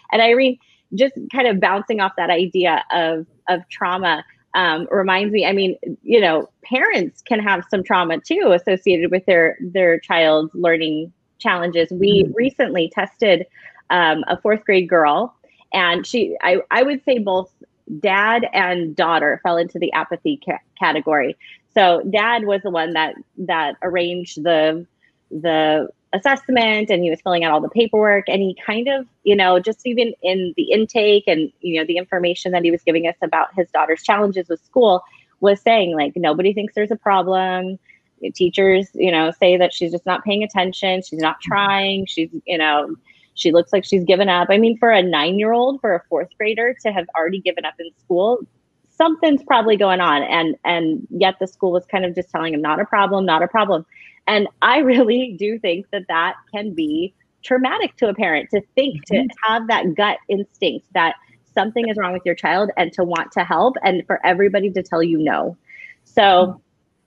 And Irene, just kind of bouncing off that idea of trauma, reminds me, I mean, you know, parents can have some trauma too associated with their child's learning challenges. We recently tested a fourth grade girl, and I would say both dad and daughter fell into the apathy category. So dad was the one that arranged the assessment, and he was filling out all the paperwork, and he kind of, you know, just even in the intake and, you know, the information that he was giving us about his daughter's challenges with school was saying, like, nobody thinks there's a problem. Teachers, you know, say that she's just not paying attention. She's not trying. She's, you know, she looks like she's given up. I mean, for a 9-year-old, for a fourth grader to have already given up in school, something's probably going on. And yet the school was kind of just telling him, not a problem, not a problem. And I really do think that can be traumatic to a parent, to think, to have that gut instinct that something is wrong with your child and to want to help, and for everybody to tell you no. So,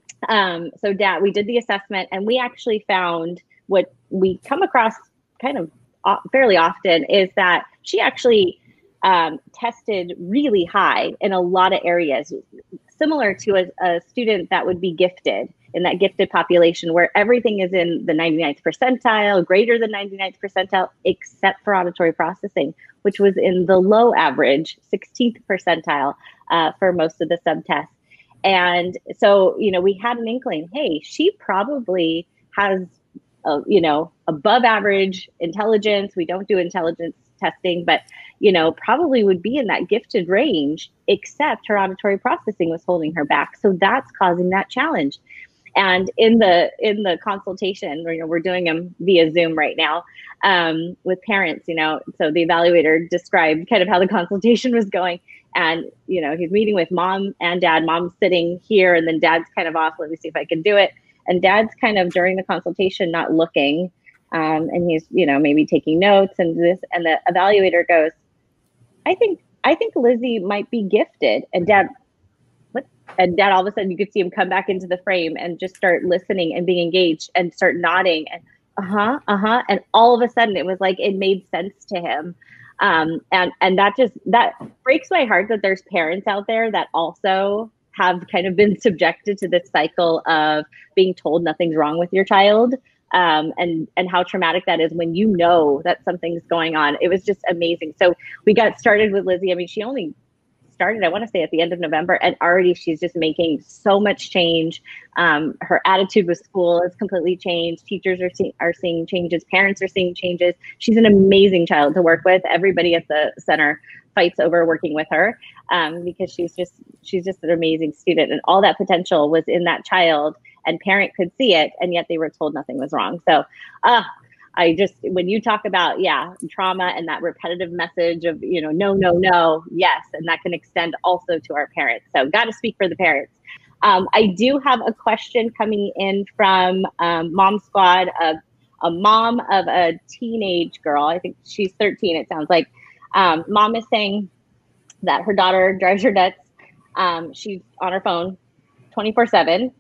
so dad, we did the assessment, and we actually found what we come across kind of fairly often is that she actually tested really high in a lot of areas, similar to a student that would be gifted, in that gifted population where everything is in the 99th percentile, greater than 99th percentile, except for auditory processing, which was in the low average, 16th percentile for most of the subtests. And so, you know, we had an inkling, hey, she probably has, you know, above average intelligence. We don't do intelligence testing, but, you know, probably would be in that gifted range, except her auditory processing was holding her back. So that's causing that challenge. And in the consultation, you know, we're doing them via Zoom right now with parents, you know, so the evaluator described kind of how the consultation was going. And, you know, he's meeting with mom and dad. Mom's sitting here, and then dad's kind of off. Let me see if I can do it. And dad's kind of during the consultation not looking, and he's, you know, maybe taking notes and this. And the evaluator goes, I think Lizzie might be gifted. And dad, what? And dad, all of a sudden, you could see him come back into the frame and just start listening and being engaged and start nodding and and all of a sudden it was like it made sense to him. And that breaks my heart that there's parents out there that also have kind of been subjected to this cycle of being told nothing's wrong with your child, and how traumatic that is when you know that something's going on. It was just amazing. So we got started with Lizzie. I mean, she only started, I want to say, at the end of November, and already she's just making so much change. Her attitude with school has completely changed. Teachers are seeing changes. Parents are seeing changes. She's an amazing child to work with. Everybody at the center fights over working with her, because she's just an amazing student, and all that potential was in that child, and parent could see it, and yet they were told nothing was wrong. So when you talk about, trauma and that repetitive message of, you know, no, yes. And that can extend also to our parents. So got to speak for the parents. I do have a question coming in from Mom Squad, a mom of a teenage girl. I think she's 13, it sounds like. Mom is saying that her daughter drives her nuts. She's on her phone 24/7.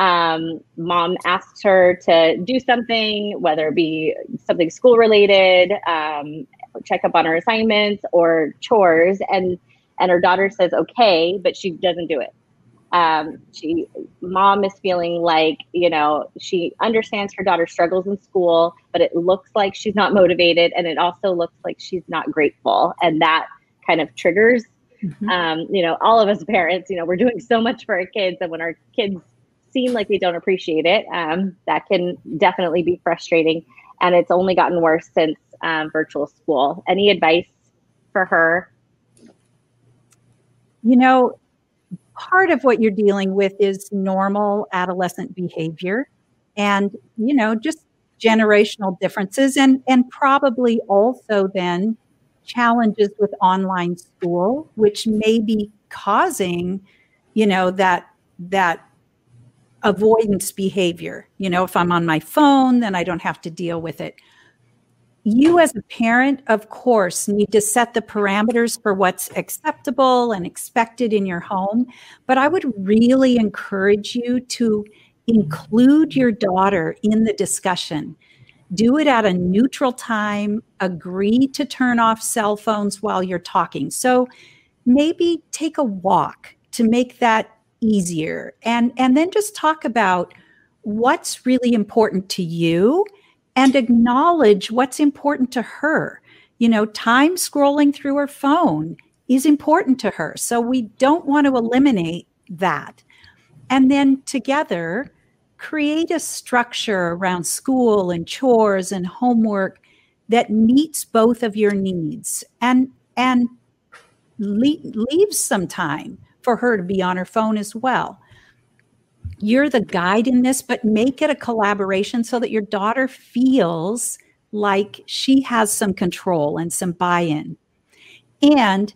Mom asks her to do something, whether it be something school related, check up on her assignments or chores, and her daughter says okay, but she doesn't do it. Mom is feeling like, you know, she understands her daughter's struggles in school, but it looks like she's not motivated, and it also looks like she's not grateful, and that kind of triggers, you know, all of us parents. You know, we're doing so much for our kids, and when our kids seem like we don't appreciate it, that can definitely be frustrating, and it's only gotten worse since virtual school. Any advice for her? You know, part of what you're dealing with is normal adolescent behavior, and, you know, just generational differences, and probably also then challenges with online school, which may be causing, you know, that avoidance behavior. You know, if I'm on my phone, then I don't have to deal with it. You as a parent, of course, need to set the parameters for what's acceptable and expected in your home. But I would really encourage you to include your daughter in the discussion. Do it at a neutral time. Agree to turn off cell phones while you're talking. So maybe take a walk to make that easier. And then just talk about what's really important to you and acknowledge what's important to her. Time scrolling through her phone is important to her. So we don't want to eliminate that. And then together, create a structure around school and chores and homework that meets both of your needs, and leaves some time for her to be on her phone as well. You're the guide in this, but make it a collaboration so that your daughter feels like she has some control and some buy-in. And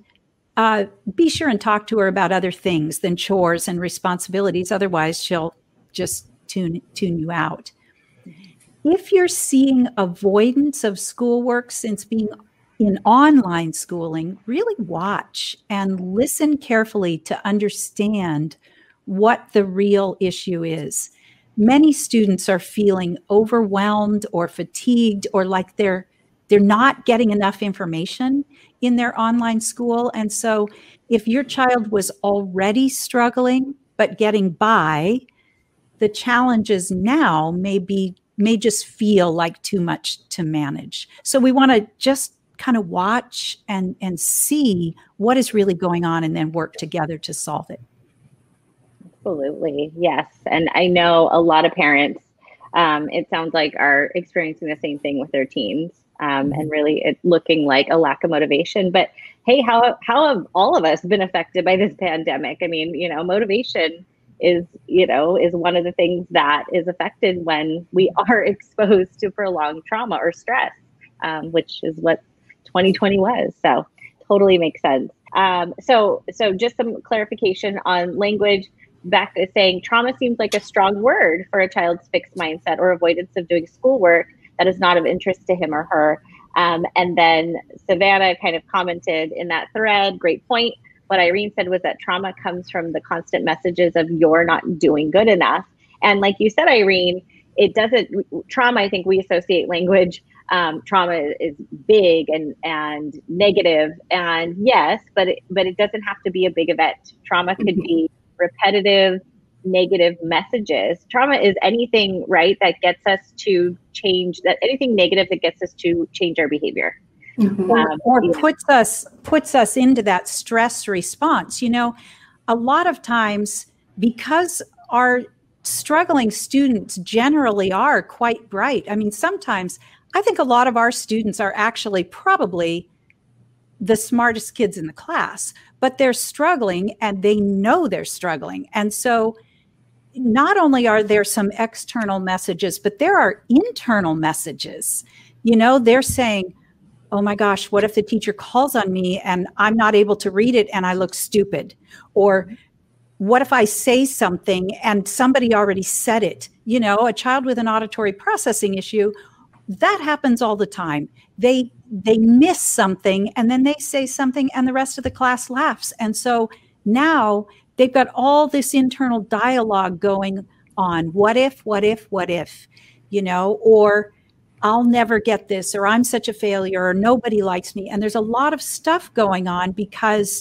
be sure and talk to her about other things than chores and responsibilities. Otherwise, she'll just tune you out. If you're seeing avoidance of schoolwork since being in online schooling, really watch and listen carefully to understand what the real issue is. Many students are feeling overwhelmed or fatigued, or like they're not getting enough information in their online school. And so if your child was already struggling but getting by, the challenges now may just feel like too much to manage. So we want to just kind of watch and see what is really going on, and then work together to solve it. Absolutely. Yes. And I know a lot of parents, it sounds like, are experiencing the same thing with their teens, and really it's looking like a lack of motivation. But hey, how have all of us been affected by this pandemic? I mean, motivation is one of the things that is affected when we are exposed to prolonged trauma or stress, which is what 2020 was. So totally makes sense. So just some clarification on language. Becca is saying trauma seems like a strong word for a child's fixed mindset or avoidance of doing schoolwork that is not of interest to him or her. And then Savannah kind of commented in that thread, great point. What Irene said was that trauma comes from the constant messages of you're not doing good enough. And like you said, Irene, trauma, I think we associate language. Trauma is big and negative. And yes, but it doesn't have to be a big event. Trauma could be repetitive, negative messages. Trauma is anything, right, that gets us to change, anything negative that gets us to change our behavior. Or puts us into that stress response. A lot of times, because our struggling students generally are quite bright. I mean, sometimes I think a lot of our students are actually probably the smartest kids in the class, but they're struggling and they know they're struggling. And so not only are there some external messages, but there are internal messages. They're saying, oh my gosh, what if the teacher calls on me and I'm not able to read it and I look stupid? Or what if I say something and somebody already said it? A child with an auditory processing issue, that happens all the time. They miss something and then they say something and the rest of the class laughs. And so now they've got all this internal dialogue going on. What if, or I'll never get this, or I'm such a failure, or nobody likes me. And there's a lot of stuff going on because,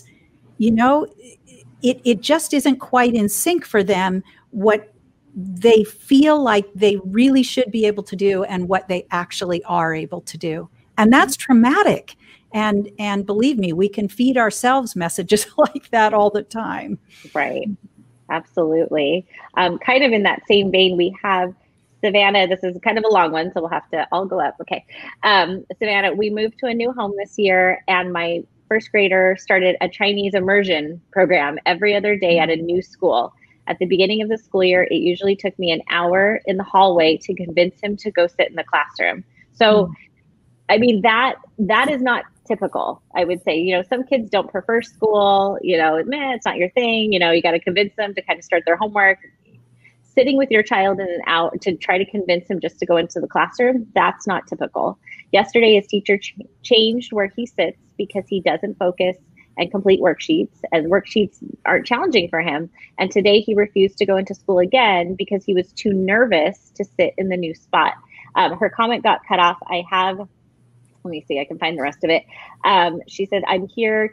it just isn't quite in sync for them, what they feel like they really should be able to do and what they actually are able to do. And that's traumatic. And believe me, we can feed ourselves messages like that all the time. Right. Absolutely. Kind of in that same vein, we have Savannah. This is kind of a long one, so we'll have to all go up. Okay. Savannah, we moved to a new home this year, and my first grader started a Chinese immersion program every other day at a new school. At the beginning of the school year, it usually took me an hour in the hallway to convince him to go sit in the classroom. So, I mean, that is not typical, I would say. Some kids don't prefer school, it's not your thing. You got to convince them to kind of start their homework. Sitting with your child in an hour to try to convince him just to go into the classroom, that's not typical. Yesterday, his teacher changed where he sits because he doesn't focus and complete worksheets, and worksheets aren't challenging for him. And today he refused to go into school again because he was too nervous to sit in the new spot. Her comment got cut off. Let me see, I can find the rest of it. She said, I'm here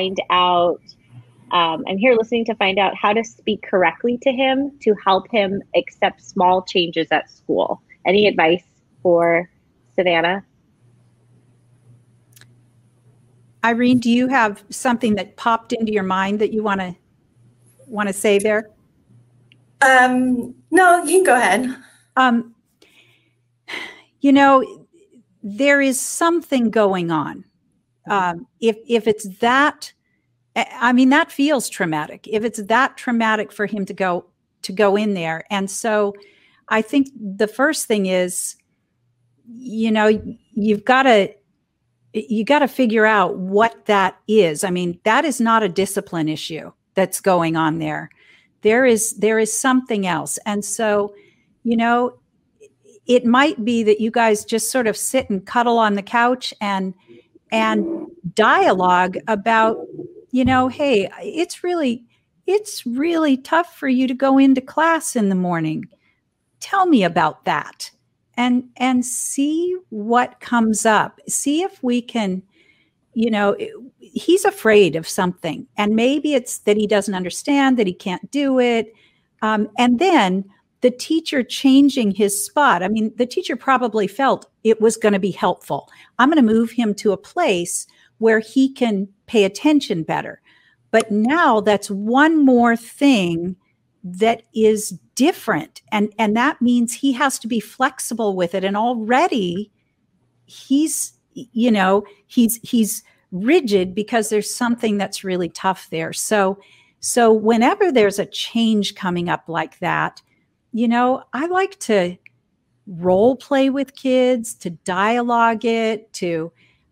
listening to find out how to speak correctly to him to help him accept small changes at school. Any advice for Savannah? Irene, do you have something that popped into your mind that you want to say there? No, you can go ahead. There is something going on. If it's that, that feels traumatic. If it's that traumatic for him to go in there. And so I think the first thing is, you've got to figure out what that is. That is not a discipline issue that's going on there. There is something else. And so, it might be that you guys just sort of sit and cuddle on the couch and dialogue about, hey, it's really tough for you to go into class in the morning. Tell me about that. And see what comes up. See if we can, he's afraid of something. And maybe it's that he doesn't understand, that he can't do it. And then the teacher changing his spot. The teacher probably felt it was going to be helpful. I'm going to move him to a place where he can pay attention better. But now that's one more thing that is different. And that means he has to be flexible with it. And already he's rigid because there's something that's really tough there. So whenever there's a change coming up like that, I like to role play with kids, to dialogue it, to,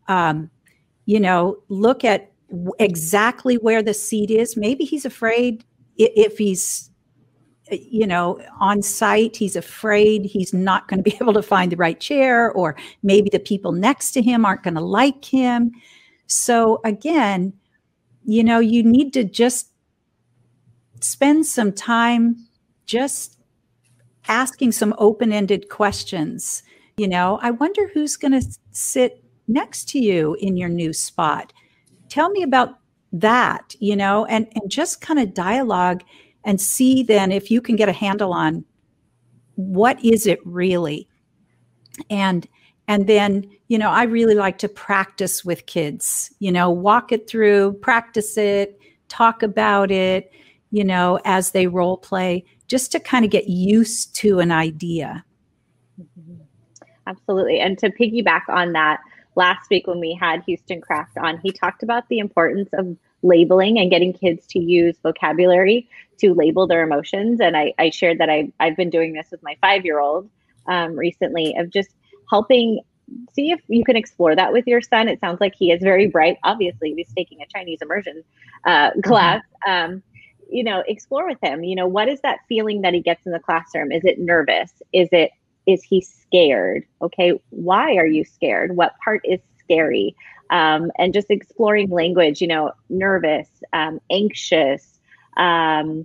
look at exactly where the seat is. Maybe he's afraid if he's, on site, he's afraid he's not going to be able to find the right chair, or maybe the people next to him aren't going to like him. So again, you need to just spend some time just asking some open-ended questions. I wonder who's going to sit next to you in your new spot. Tell me about that, and just kind of dialogue and see then if you can get a handle on what is it really. And then, I really like to practice with kids, walk it through, practice it, talk about it, as they role play, just to kind of get used to an idea. Absolutely. And to piggyback on that, last week when we had Houston Kraft on, he talked about the importance of labeling and getting kids to use vocabulary to label their emotions. And I shared that I've been doing this with my 5-year-old recently, of just helping see if you can explore that with your son. It sounds like he is very bright. Obviously, he's taking a Chinese immersion class. Explore with him. What is that feeling that he gets in the classroom? Is it nervous? Is he scared? Okay, why are you scared? What part is scary? And just exploring language, nervous, anxious, I'm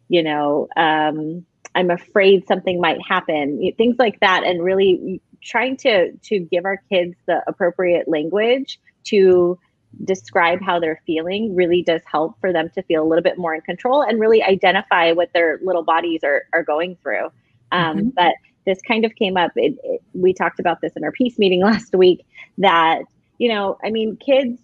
afraid something might happen, things like that. And really trying to give our kids the appropriate language to describe how they're feeling really does help for them to feel a little bit more in control and really identify what their little bodies are going through. But this kind of came up, we talked about this in our peace meeting last week, that, kids,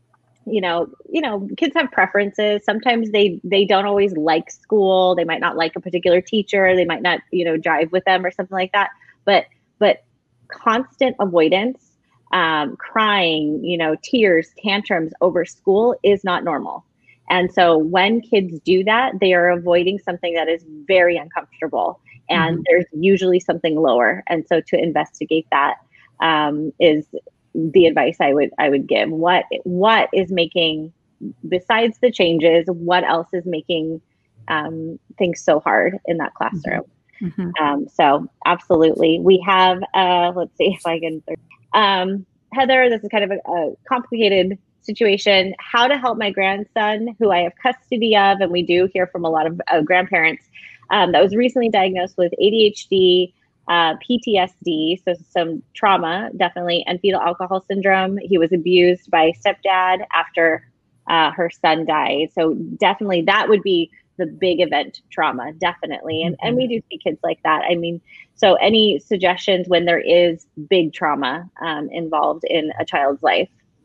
kids have preferences. Sometimes they don't always like school. They might not like a particular teacher. They might not, jive with them or something like that. But constant avoidance, crying, tears, tantrums over school is not normal. And so when kids do that, they are avoiding something that is very uncomfortable. And there's usually something lower. And so to investigate that is the advice I would give. What is making, besides the changes, what else is making things so hard in that classroom? So absolutely. We have, let's see if I can, Heather, this is kind of a complicated situation. How to help my grandson, who I have custody of, and we do hear from a lot of grandparents, that was recently diagnosed with ADHD, PTSD, so some trauma, definitely, and fetal alcohol syndrome. He was abused by stepdad after her son died. So definitely that would be the big event trauma, definitely. And we do see kids like that. I mean, so any suggestions when there is big trauma involved in a child's life?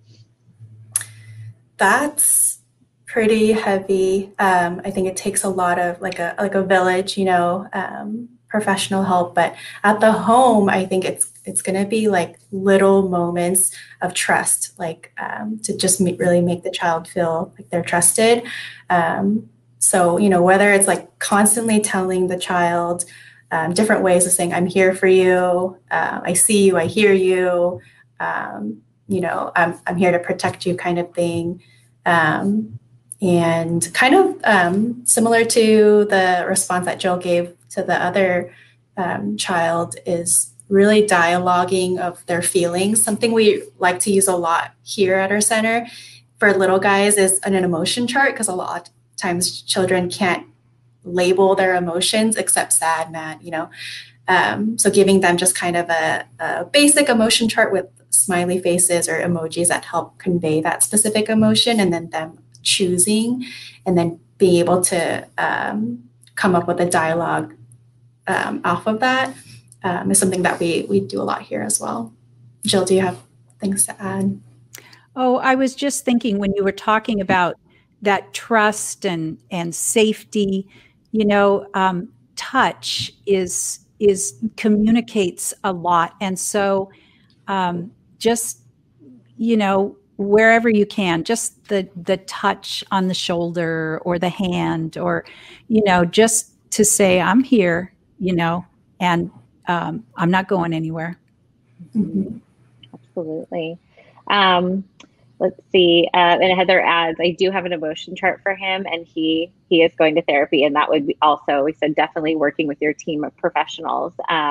That's pretty heavy. I think it takes a lot of like a village, professional help. But at the home, I think it's going to be like little moments of trust, like to just really make the child feel like they're trusted. So, whether it's like constantly telling the child different ways of saying, I'm here for you, I see you, I hear you, I'm here to protect you kind of thing. And kind of similar to the response that Jill gave to the other child is really dialoguing of their feelings. Something we like to use a lot here at our center for little guys is an emotion chart, because a lot of times children can't label their emotions except sad, mad, so giving them just kind of a basic emotion chart with smiley faces or emojis that help convey that specific emotion, and then them choosing and then being able to come up with a dialogue off of that is something that we do a lot here as well. Jill, do you have things to add? Oh, I was just thinking when you were talking about that trust and safety, touch is communicates a lot. And so just, wherever you can, just the touch on the shoulder or the hand, or, just to say, I'm here, and I'm not going anywhere. Mm-hmm. Absolutely. Let's see. And Heather adds, I do have an emotion chart for him, and he is going to therapy. And that would be also, we said, definitely working with your team of professionals,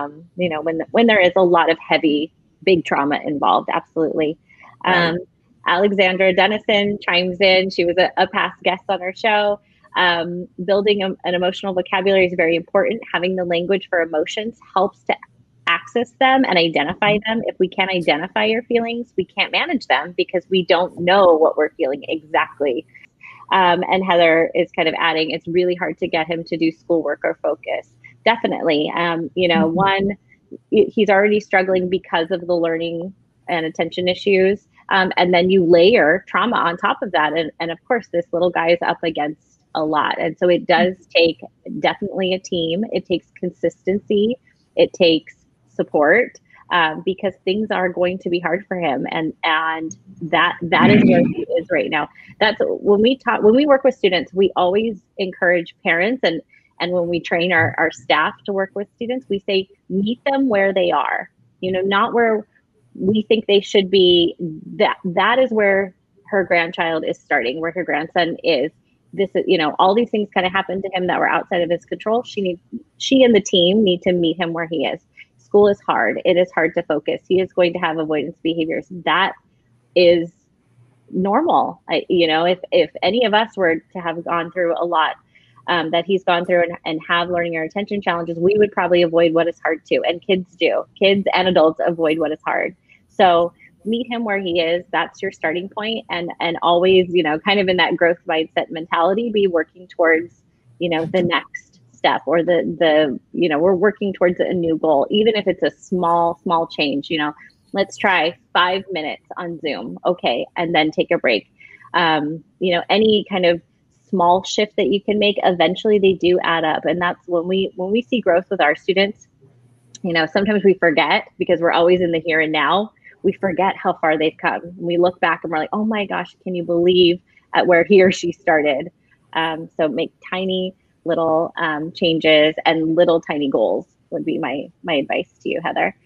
when there is a lot of heavy, big trauma involved. Absolutely. Right. Alexandra Dennison chimes in. She was a past guest on our show. Building an emotional vocabulary is very important. Having the language for emotions helps to access them and identify them. If we can't identify your feelings, we can't manage them because we don't know what we're feeling exactly. And Heather is kind of adding, it's really hard to get him to do schoolwork or focus. Definitely. One, he's already struggling because of the learning and attention issues. And then you layer trauma on top of that. And of course, this little guy is up against a lot. And so it does take definitely a team. It takes consistency. It takes support, because things are going to be hard for him. And that is where he is right now. That's when we work with students, we always encourage parents and when we train our staff to work with students, we say, meet them where they are, not where we think they should be. That is where her grandchild is starting, where her grandson is. This is, all these things kind of happened to him that were outside of his control. She and the team need to meet him where he is. School is hard. It is hard to focus. He is going to have avoidance behaviors. That is normal. If any of us were to have gone through a lot that he's gone through and have learning or attention challenges, we would probably avoid what is hard too. And kids do. Kids and adults avoid what is hard. So meet him where he is. That's your starting point. And always, kind of in that growth mindset mentality, be working towards, the next step, or we're working towards a new goal, even if it's a small change. Let's try 5 minutes on Zoom. Okay. And then take a break. Any kind of small shift that you can make, eventually they do add up. And that's when we see growth with our students, sometimes we forget because we're always in the here and now. We forget how far they've come. We look back and we're like, oh my gosh, can you believe at where he or she started? So make tiny little changes and little tiny goals would be my advice to you, Heather.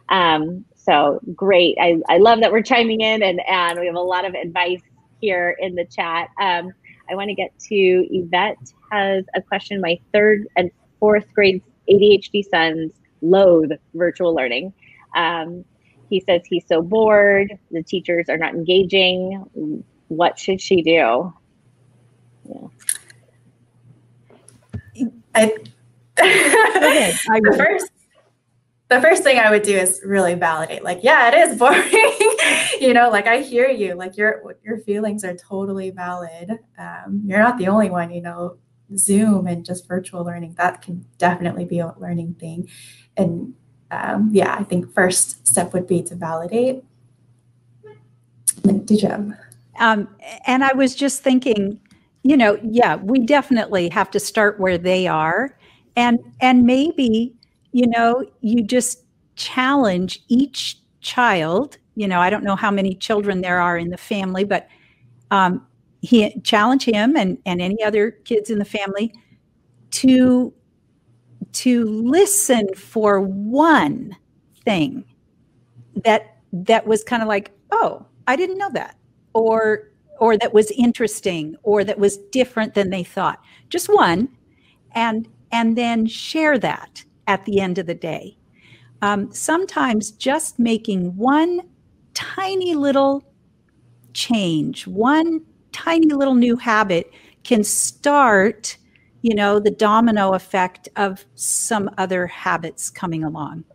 So great. I love that we're chiming in and we have a lot of advice here in the chat. I want to get to Yvette has a question. My 3rd and 4th grade ADHD sons loathe virtual learning. He says he's so bored. The teachers are not engaging. What should she do? Yeah. I first the first thing I would do is really validate, like, yeah, it is boring. Like, I hear you, like your feelings are totally valid. You're not the only one. Zoom and just virtual learning, that can definitely be a learning thing. And yeah, I think first step would be to validate. Did you have? And I was just thinking, yeah, we definitely have to start where they are. And maybe, you just challenge each child. I don't know how many children there are in the family, but he challenge him and any other kids in the family to listen for one thing that was kind of like, oh, I didn't know that, or that was interesting, or that was different than they thought. Just one, and then share that at the end of the day. Sometimes just making one tiny little change, one tiny little new habit can start, the domino effect of some other habits coming along.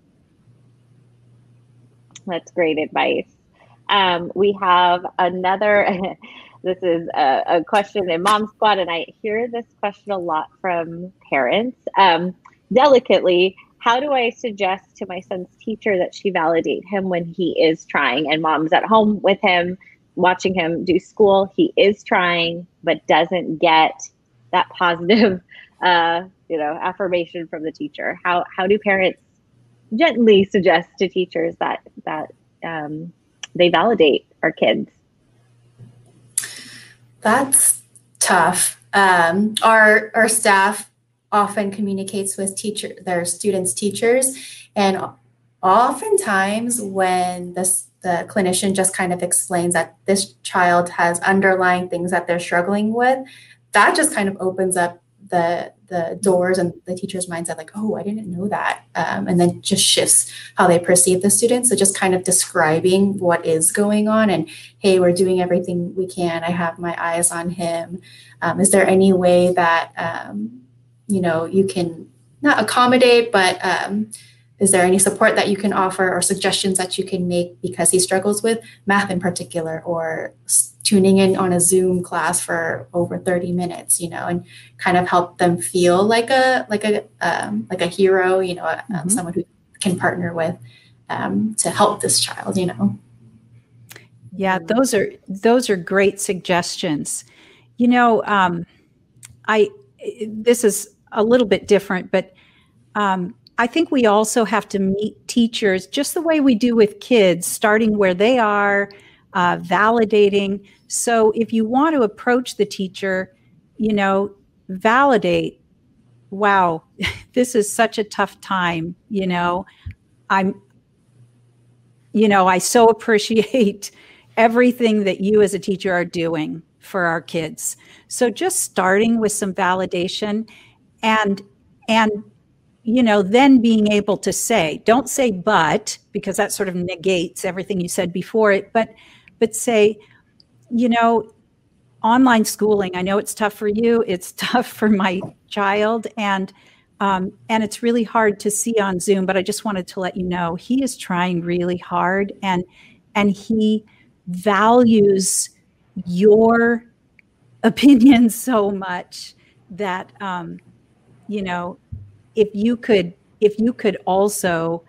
That's great advice. We have another, this is a question in Mom Squad, and I hear this question a lot from parents. Delicately, how do I suggest to my son's teacher that she validate him when he is trying? And Mom's at home with him, watching him do school. He is trying, but doesn't get that positive, affirmation from the teacher. How do parents gently suggest to teachers that they validate our kids? That's tough. Our staff often communicates with their students' teachers, and oftentimes when the clinician just kind of explains that this child has underlying things that they're struggling with, that just kind of opens up the doors and the teacher's mindset, like, oh, I didn't know that. And then just shifts how they perceive the student. So just kind of describing what is going on and, hey, we're doing everything we can. I have my eyes on him. Is there any way that, you can not accommodate, but is there any support that you can offer or suggestions that you can make because he struggles with math in particular, or tuning in on a Zoom class for over 30 minutes, and kind of help them feel like a hero, someone who can partner with to help this child, Yeah, those are great suggestions. This is a little bit different, but I think we also have to meet teachers just the way we do with kids, starting where they are, validating. So if you want to approach the teacher, validate, wow, this is such a tough time. I so appreciate everything that you as a teacher are doing for our kids. So just starting with some validation and then being able to say, don't say but, because that sort of negates everything you said before it, but say, online schooling, I know it's tough for you, it's tough for my child, and it's really hard to see on Zoom, but I just wanted to let you know he is trying really hard, and he values your opinion so much that, if you could also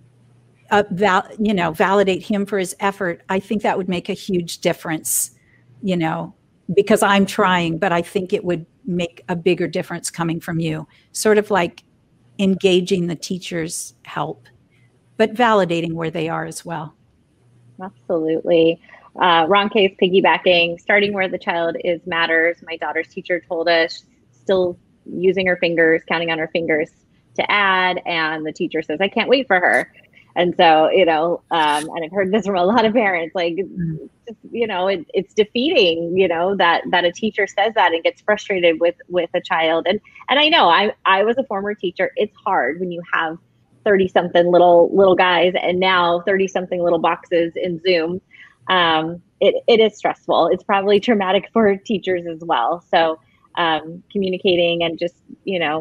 validate him for his effort, I think that would make a huge difference, because I'm trying, but I think it would make a bigger difference coming from you, sort of like engaging the teacher's help, but validating where they are as well. Absolutely. Ronke's piggybacking, starting where the child is matters. My daughter's teacher told us still using her fingers, counting on her fingers to add, and the teacher says, I can't wait for her. And so, and I've heard this from a lot of parents, like, it's defeating, that a teacher says that and gets frustrated with a child. And I know I was a former teacher. It's hard when you have 30 something little guys and now 30 something little boxes in Zoom. It is stressful. It's probably traumatic for teachers as well. So, communicating and just,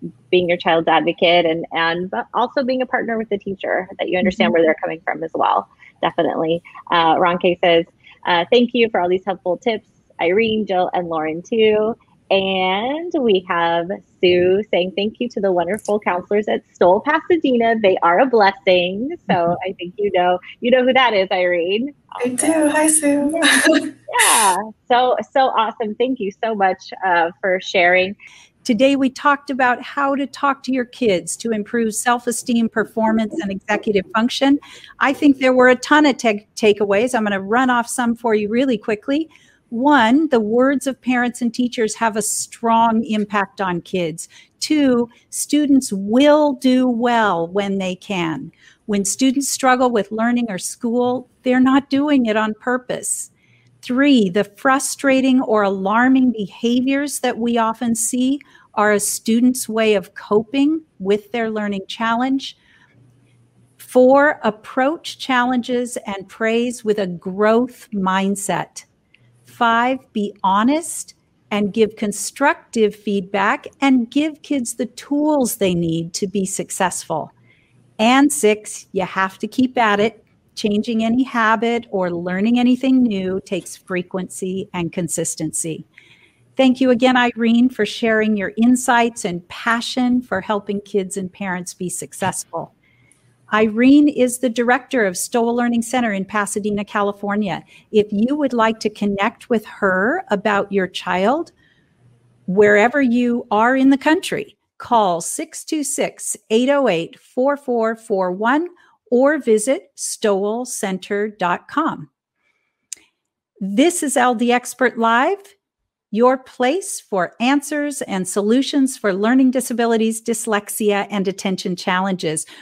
being your child's advocate, and but also being a partner with the teacher, that you understand where they're coming from as well. Definitely. Ron K says, thank you for all these helpful tips, Irene, Jill, and Lauren too. And we have Sue saying thank you to the wonderful counselors at Stoll Pasadena. They are a blessing. So I think you know who that is, Irene. I do. Hi, Sue. Yeah. So awesome. Thank you so much for sharing. Today, we talked about how to talk to your kids to improve self-esteem, performance, and executive function. I think there were a ton of takeaways. I'm going to run off some for you really quickly. One, the words of parents and teachers have a strong impact on kids. Two, students will do well when they can. When students struggle with learning or school, they're not doing it on purpose. Three, the frustrating or alarming behaviors that we often see are a student's way of coping with their learning challenge. Four, approach challenges and praise with a growth mindset. Five, be honest and give constructive feedback and give kids the tools they need to be successful. And six, you have to keep at it. Changing any habit or learning anything new takes frequency and consistency. Thank you again, Irene, for sharing your insights and passion for helping kids and parents be successful. Irene is the director of Stoll Learning Center in Pasadena, California. If you would like to connect with her about your child, wherever you are in the country, call 626-808-4441 or visit stollcenter.com. This is LD Expert Live, your place for answers and solutions for learning disabilities, dyslexia, and attention challenges.